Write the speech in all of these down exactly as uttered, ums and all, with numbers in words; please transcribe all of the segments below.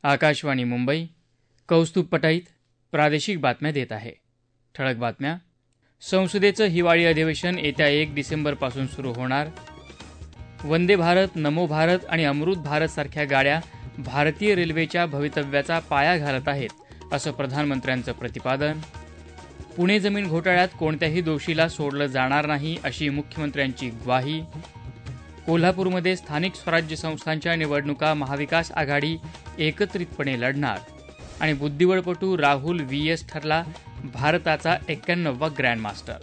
आकाशवाणी मुंबई. कौस्तुभ पटाईत प्रादेशिक बातम्या देत आहे. ठळक बातम्या. संसदेचं हिवाळी अधिवेशन येत्या एक डिसेंबरपासून सुरू होणार. वंदे भारत, नमो भारत आणि अमृत भारत सारख्या गाड्या भारतीय रेल्वेच्या भवितव्याचा पाया घालत आहेत, असं प्रधानमंत्र्यांचं प्रतिपादन. पुणे जमीन घोटाळ्यात कोणत्याही दोषीला सोडलं जाणार नाही, अशी मुख्यमंत्र्यांची ग्वाही. कोल्हापूरमध्ये स्थानिक स्वराज्य संस्थांच्या निवडणुका महाविकास आघाडी एकत्रितपणे लढणार. आणि बुद्धिबळपटू राहुल व्ही एस ठरला भारताचा एक्क्याण्णववा ग्रँडमास्टर.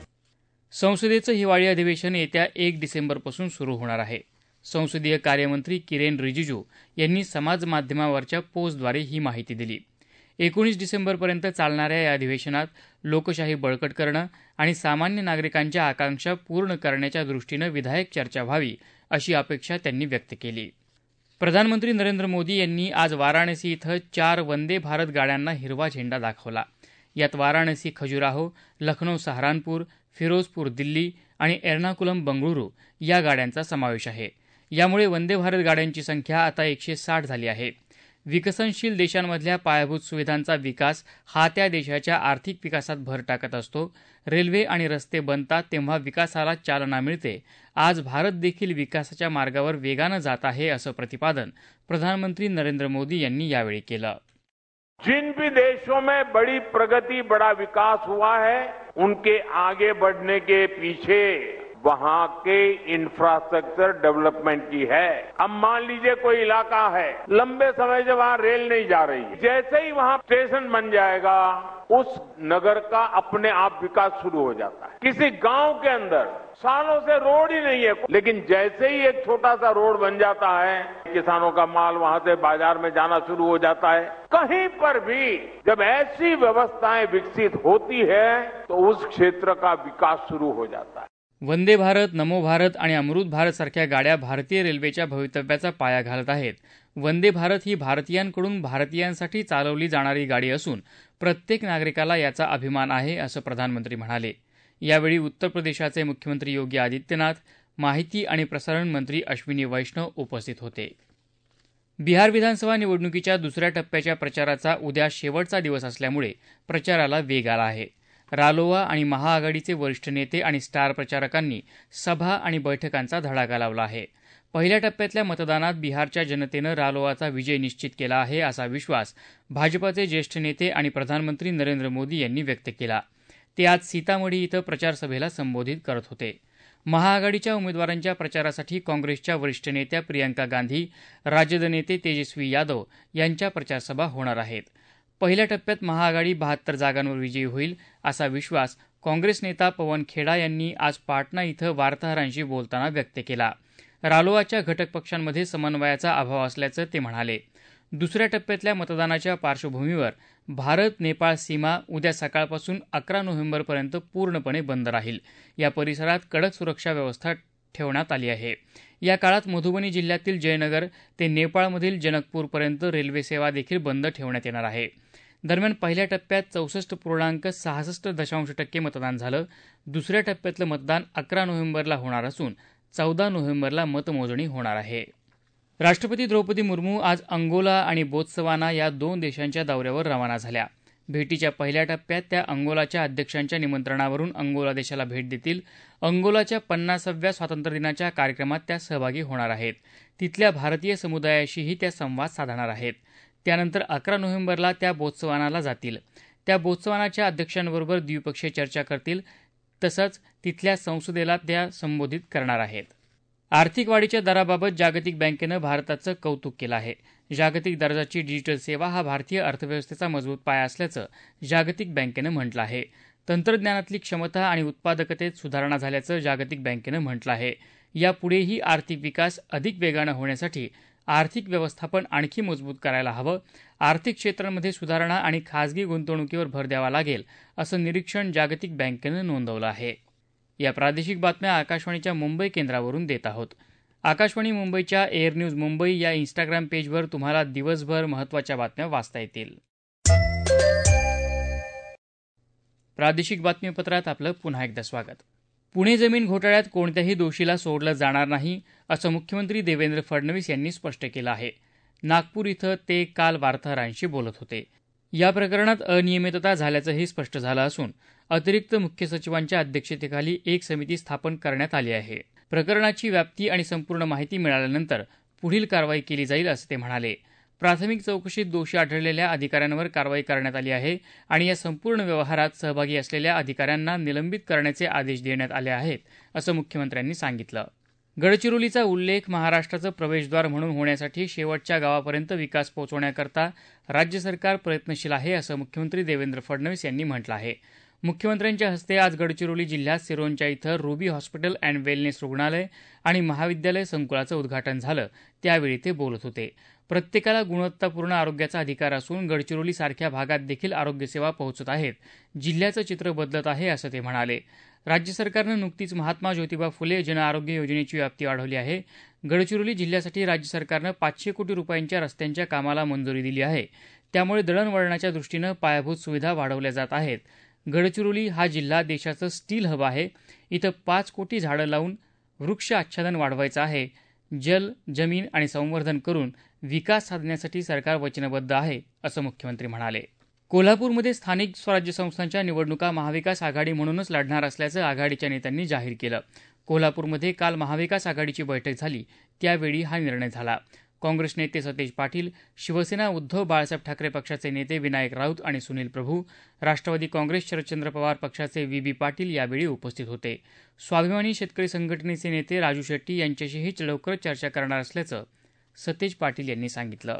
संसदेचं हिवाळी अधिवेशन येत्या एक डिसेंबरपासून सुरू होणार आहे. संसदीय कार्यमंत्री किरेन रिजिजू यांनी समाजमाध्यमावरच्या पोस्टद्वारे ही माहिती दिली. एकोणीस डिसेंबरपर्यंत चालणाऱ्या या अधिवेशनात लोकशाही बळकट करणं आणि सामान्य नागरिकांच्या आकांक्षा पूर्ण करण्याच्या दृष्टीनं विधायक चर्चा व्हावी, अशी अपेक्षा त्यांनी व्यक्त केली. प्रधानमंत्री नरेंद्र मोदी यांनी आज वाराणसी इथं चार वंदे भारत गाड्यांना हिरवा झेंडा दाखवला. यात वाराणसी खजुराहो, लखनौ सहारानपूर, फिरोजपूर दिल्ली आणि एर्नाकुलम बंगळुरू या गाड्यांचा समावेश आहे. यामुळे वंदे भारत गाड्यांची संख्या आता एकशे साठ झाली आहे. विकसनशील देशांमधल्या पायाभूत सुविधांचा विकास हा त्या देशाच्या आर्थिक विकासात भर टाकत असतो. रेल्वे आणि रस्ते बनतात तेव्हा विकासाला चालना मिळते. आज भारत देखील विकासाच्या मार्गावर वेगानं जात आहे, असं प्रतिपादन प्रधानमंत्री नरेंद्र मोदी यांनी यावेळी केलं. जिन भी देशों में बड़ी प्रगति, बड़ा विकास हुआ है, उनके आगे बढ़ने के पीछे वहां के इंफ्रास्ट्रक्चर डेवलपमेंट की है. अब मान लीजिए कोई इलाका है, लंबे समय से वहां रेल नहीं जा रही है, जैसे ही वहां स्टेशन बन जाएगा उस नगर का अपने आप विकास शुरू हो जाता है. किसी गांव के अंदर सालों से रोड ही नहीं है, लेकिन जैसे ही एक छोटा सा रोड बन जाता है, किसानों का माल वहां से बाजार में जाना शुरू हो जाता है. कहीं पर भी जब ऐसी व्यवस्थाएं विकसित होती है तो उस क्षेत्र का विकास शुरू हो जाता है. वंदे भारत, नमो भारत आणि अमृत भारत सारख्या गाड्या भारतीय रेल्वेच्या भवितव्याचा पाया घालत आहेत. वंदे भारत ही भारतीयांकडून भारतीयांसाठी चालवली जाणारी गाडी असून प्रत्येक नागरिकाला याचा अभिमान आहे, असं प्रधानमंत्री म्हणाले. यावेळी उत्तर प्रदेशाचे मुख्यमंत्री योगी आदित्यनाथ, माहिती आणि प्रसारण मंत्री अश्विनी वैष्णव उपस्थित होते. बिहार विधानसभा निवडणुकीच्या दुसऱ्या टप्प्याच्या प्रचाराचा उद्या शेवटचा दिवस असल्यामुळे प्रचाराला वेग आला आहे. रालोआ आणि महाआघाडीचे वरिष्ठ नेते आणि स्टार प्रचारकांनी सभा आणि बैठकांचा धडाका लावला आहे. पहिल्या टप्प्यातल्या मतदानात बिहारच्या जनतेनं रालोआचा विजय निश्चित केला आहे, असा विश्वास भाजपाचे ज्येष्ठ नेते आणि प्रधानमंत्री नरेंद्र मोदी यांनी व्यक्त केला. ते आज सीतामढी इथं प्रचारसभेला संबोधित करत होते. महाआघाडीच्या उमेदवारांच्या प्रचारासाठी काँग्रेसच्या वरिष्ठ नेत्या प्रियंका गांधी, राजद नेते तेजस्वी यादव यांच्या प्रचारसभा होणार आहेत. पहिल्या टप्प्यात महाआघाडी बहात्तर जागांवर विजयी होईल, असा विश्वास काँग्रेस नेता पवन खेडा यांनी आज पाटणा इथं वार्ताहरांशी बोलताना व्यक्त केला. रालोआच्या घटक पक्षांमध्ये समन्वयाचा अभाव असल्याचं ते म्हणाले. दुसऱ्या टप्प्यातल्या मतदानाच्या पार्श्वभूमीवर भारत नेपाळ सीमा उद्या सकाळपासून अकरा नोव्हेंबरपर्यंत पूर्णपणे बंद राहील. या परिसरात कडक सुरक्षा व्यवस्था ठेवण्यात आली आहे. या काळात मधुबनी जिल्ह्यातील जयनगर ते नेपाळमधील जनकपूरपर्यंत रेल्वे सेवा देखील बंद ठेवण्यात येणार आहे. दरम्यान पहिल्या टप्प्यात चौसष्ट पूर्णांक सहासष्ट दशांश टक्के मतदान झालं. दुसऱ्या टप्प्यातलं मतदान अकरा नोव्हेंबरला होणार असून चौदा नोव्हेंबरला मतमोजणी होणार आहे. राष्ट्रपती द्रौपदी मुर्मू आज अंगोला आणि बोत्सवाना या दोन देशांच्या दौऱ्यावर रवाना झाल्या. भेटीच्या पहिल्या टप्प्यात त्या अंगोलाच्या अध्यक्षांच्या निमंत्रणावरून अंगोला देशाला भेट देतील. अंगोलाच्या पन्नासाव्या स्वातंत्र्यदिनाच्या कार्यक्रमात त्या सहभागी होणार आहेत. तिथल्या भारतीय समुदायाशीही त्या संवाद साधणार आहेत. त्यानंतर अकरा नोव्हेंबरला त्या बोत्सवानाला जातील. त्या बोत्सवानाच्या अध्यक्षांबरोबर द्विपक्षीय चर्चा करतील. तसंच तिथल्या संसदेला त्या संबोधित करणार आहेत. आर्थिक वाढीच्या दराबाबत जागतिक बँकेनं भारताचं कौतुक केलं आहे. जागतिक दर्जाची डिजिटल सेवा हा भारतीय अर्थव्यवस्थेचा मजबूत पाया असल्याचं जागतिक बँकेनं म्हटलं आहे. तंत्रज्ञानातली क्षमता आणि उत्पादकतेत सुधारणा झाल्याचं जागतिक बँकेनं म्हटलं आहे. यापुढेही आर्थिक विकास अधिक वेगानं होण्यासाठी आर्थिक व्यवस्थापन आणखी मजबूत करायला हवं. आर्थिक क्षेत्रांमध्ये सुधारणा आणि खासगी गुंतवणुकीवर भर द्यावा लागेल, असं निरीक्षण जागतिक बँकेनं नोंदवलं आहे. या प्रादेशिक बातम्या आकाशवाणीच्या मुंबई केंद्रावरून देत आहोत. आकाशवाणी मुंबईच्या एअर न्यूज मुंबई या इंस्टाग्राम पेजवर तुम्हाला दिवसभर महत्त्वाच्या बातम्या वाचता येतील. प्रादेशिक बातमीपत्रात आपलं पुन्हा एकदा स्वागत. पुणे जमीन घोटाळ्यात कोणत्याही दोषीला सोडलं जाणार नाही, असं मुख्यमंत्री देवेंद्र फडणवीस यांनी स्पष्ट केलं आहे. नागपूर इथं ते काल वार्ताहरांशी बोलत होते. या प्रकरणात अनियमितता झाल्याचंही स्पष्ट झालं असून अतिरिक्त मुख्य सचिवांच्या अध्यक्षतेखाली एक समिती स्थापन करण्यात आली आहे. प्रकरणाची व्याप्ती आणि संपूर्ण माहिती मिळाल्यानंतर पुढील कारवाई केली जाईल असं ते म्हणाले. प्राथमिक चौकशीत दोषी आढळलेल्या अधिकाऱ्यांवर कारवाई करण्यात आली आहे आणि या संपूर्ण व्यवहारात सहभागी असलेल्या अधिकाऱ्यांना निलंबित करण्याचे आदेश देण्यात आले आहेत असं मुख्यमंत्र्यांनी सांगितलं. गडचिरोलीचा उल्लेख महाराष्ट्राचं प्रवेशद्वार म्हणून होण्यासाठी शेवटच्या गावापर्यंत विकास पोहोचवण्याकरता राज्य सरकार प्रयत्नशील आहे असं मुख्यमंत्री देवेंद्र फडणवीस यांनी म्हटलं आहे. मुख्यमंत्र्यांच्या हस्ते आज गडचिरोली जिल्ह्यात सिरोंचा इथं रुबी हॉस्पिटल अँड वेलनेस रुग्णालय आणि महाविद्यालय संकुलाचं उद्घाटन झालं त्यावेळी ते बोलत होते. प्रत्येकाला गुणवत्तापूर्ण आरोग्याचा अधिकार असून गडचिरोलीसारख्या भागात देखील आरोग्यसेवा पोहोचत आहेत. जिल्ह्याचं चित्र बदलत आहे असं ते म्हणाले. राज्य सरकारनं नुकतीच महात्मा ज्योतिबा फुले जनआरोग्य योजनेची व्याप्ती वाढवली आहे. गडचिरोली जिल्ह्यासाठी राज्य सरकारनं पाचशे कोटी रुपयांच्या रस्त्यांच्या कामाला मंजुरी दिली आहे. त्यामुळे दळणवळणाच्या दृष्टीनं पायाभूत सुविधा वाढवल्या जात आहेत. गडचिरोली हा जिल्हा देशाचं स्टील हब आहे. इथं पाच कोटी झाडं लावून वृक्ष आच्छादन वाढवायचं आहे. जल, जमीन आणि संवर्धन करून विकास साधण्यासाठी सरकार वचनबद्ध आहे असं मुख्यमंत्री म्हणाले. कोल्हापूरमध्ये स्थानिक स्वराज्य संस्थांच्या निवडणुका महाविकास आघाडी म्हणूनच लढणार असल्याचं आघाडीच्या नेत्यांनी जाहीर केलं. कोल्हापूरमध्ये काल महाविकास आघाडीची बैठक झाली त्यावेळी हा निर्णय झाला. काँग्रेस नेते सतेज पाटील, शिवसेना उद्धव बाळासाहेब ठाकरे पक्षाचे नेते विनायक राऊत आणि सुनील प्रभू, राष्ट्रवादी काँग्रेस शरदचंद्र पवार पक्षाचे व्ही बी पाटील यावेळी उपस्थित होते. स्वाभिमानी शेतकरी संघटनेचे नेते राजू शेट्टी यांच्याशीही लवकरच चर्चा करणार असल्याचं सतेज पाटील यांनी सांगितलं.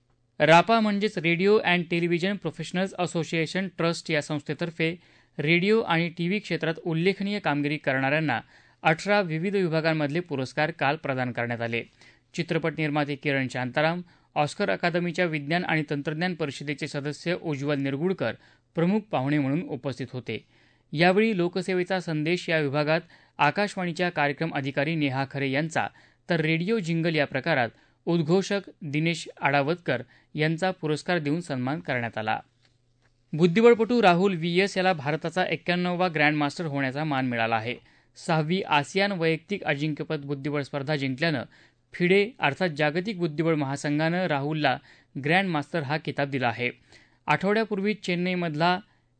रापा म्हणजेच radio and television professionals association trust या संस्थेतर्फे रेडिओ आणि टीव्ही क्षेत्रात उल्लेखनीय कामगिरी करणाऱ्यांना अठरा विविध विभागांमधले पुरस्कार काल प्रदान करण्यात आले. चित्रपट निर्माते किरण शांताराम, ऑस्कर अकादमीच्या विज्ञान आणि तंत्रज्ञान परिषदेचे सदस्य उज्ज्वल निरगुडकर प्रमुख पाहुणे म्हणून उपस्थित होते. यावेळी लोकसेवेचा संदेश या विभागात आकाशवाणीच्या कार्यक्रम अधिकारी नेहा खरे यांचा तर रेडिओ जिंगल या प्रकारात उद्घोषक दिनेश आडावतकर यांचा पुरस्कार देऊन सन्मान करण्यात आला. बुद्धिबळपटू राहुल व्ही एस याला भारताचा एक्क्याण्णवावा ग्रँडमास्टर होण्याचा मान मिळाला आहे. सहावी आसियान वैयक्तिक अजिंक्यपद बुद्धिबळ स्पर्धा जिंकल्यानं फिडे अर्थात जागतिक बुद्धिबळ महासंघानं राहुलला ग्रँडमास्टर हा किताब दिला आहे. आठवड्यापूर्वी चेन्नईमधला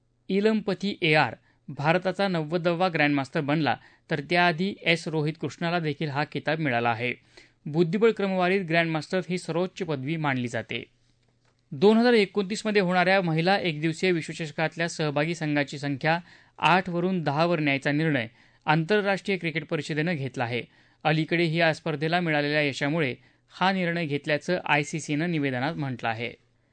इलमपथी ए आर भारताचा नव्वदवा ग्रँडमास्टर बनला तर त्याआधी एस रोहित कृष्णाला देखील हा किताब मिळाला आहे. बुद्धिबळ क्रमवारीत ग्रँडमास्टर ही सर्वोच्च पदवी मानली जाते. दोन हजार एकोणतीसमध्ये होणाऱ्या महिला एकदिवसीय विश्वचषकातल्या सहभागी संघाची संख्या आठवरून दहावर न्यायचा निर्णय आंतरराष्ट्रीय क्रिकेट परिषदेनं घेतला आहे. अलीकडे या स्पर्धेला मिळालेल्या यशामुळे हा निर्णय घेतल्याचं आयसीसीनं निवेदनात म्हटलं आहे.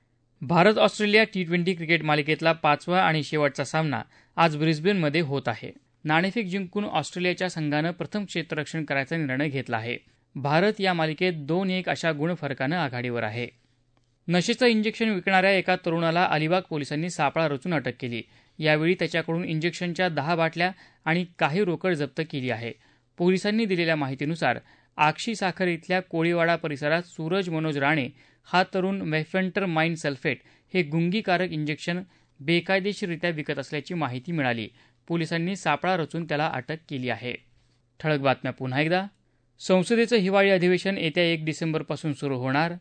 Bharat Australia T twenty cricket मालिकेतला पाचवा आणि शेवटचा सामना आज ब्रिस्बेनमध्ये होत आहे. नाणेफेक जिंकून ऑस्ट्रेलियाच्या संघानं प्रथम क्षेत्ररक्षण करायचा निर्णय घेतला आहे. भारत या मालिकेत दोन एक अशा गुणफरकानं आघाडीवर आहे. नशेचं इंजेक्शन विकणाऱ्या एका तरुणाला अलिबाग पोलिसांनी सापळा रचून अटक केली. यावेळी त्याच्याकडून इंजेक्शनच्या दहा बाटल्या आणि काही रोकड जप्त केली आहे. पोलिसांनी दिलेल्या माहितीनुसार आक्षी साखर इथल्या कोळीवाडा परिसरात सूरज मनोज राणे हा तरुण मेफेंटर माइन सल्फेट हे गुंगीकारक इंजेक्शन बेकायदेशीररित्या विकत असल्याची माहिती मिळाली. पोलिसांनी सापळा रचून त्याला अटक केली आहे. ठळक बातम्या पुन्हा एकदा. संसदेचं हिवाळी अधिवेशन येत्या एक डिसेंबरपासून सुरू होणार.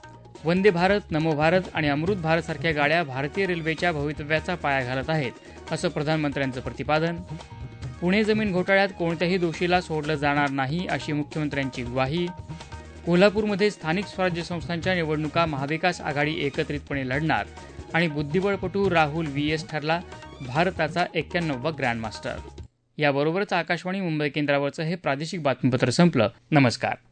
वंदे भारत, नमो भारत आणि अमृत भारत सारख्या गाड्या भारतीय रेल्वेच्या भवितव्याचा पाया घालत आहेत असं प्रधानमंत्र्यांचं प्रतिपादन. पुणे जमीन घोटाळ्यात कोणत्याही दोषीला सोडलं जाणार नाही अशी मुख्यमंत्र्यांची ग्वाही. कोल्हापूरमध्ये स्थानिक स्वराज्य संस्थांच्या निवडणुका महाविकास आघाडी एकत्रितपणे लढणार आणि बुद्धिबळपटू राहुल व्ही एस ठरला भारताचा एक्क्याण्णवावा ग्रँडमास्टर. याबरोबरच आकाशवाणी मुंबई केंद्रावरचं हे प्रादेशिक बातमीपत्र संपलं. नमस्कार.